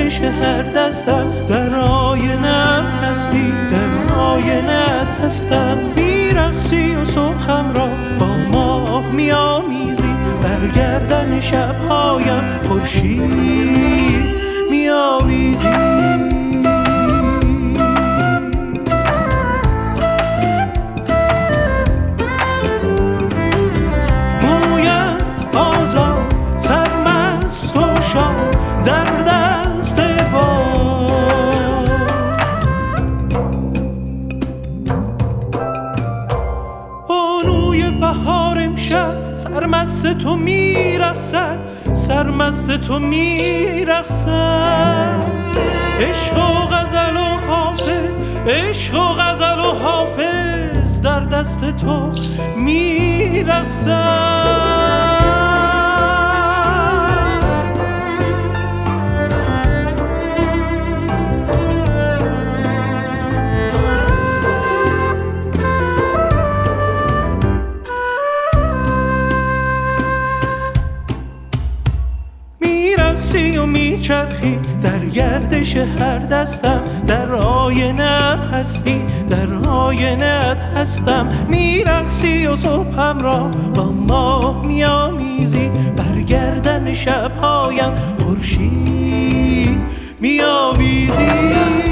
گردش هر دستم در آینه هستی، در آینه هستم. میرقصی و صبحم را با ماه میامیزی، بر گردن شبهایم خورشید میاویزی. بهار امشب سرمست تو میرقصد، سرمست تو میرقصد. عشق و غزل و حافظ، عشق و غزل و حافظ در دست تو میرقصد. میرقصی و میچرخی در گردش هر دستم، در آینه هستی، در آینه هستم. میرقصی و صبحم را با ماه میامیزی، بر گردن شبهایم خورشید میاویزی.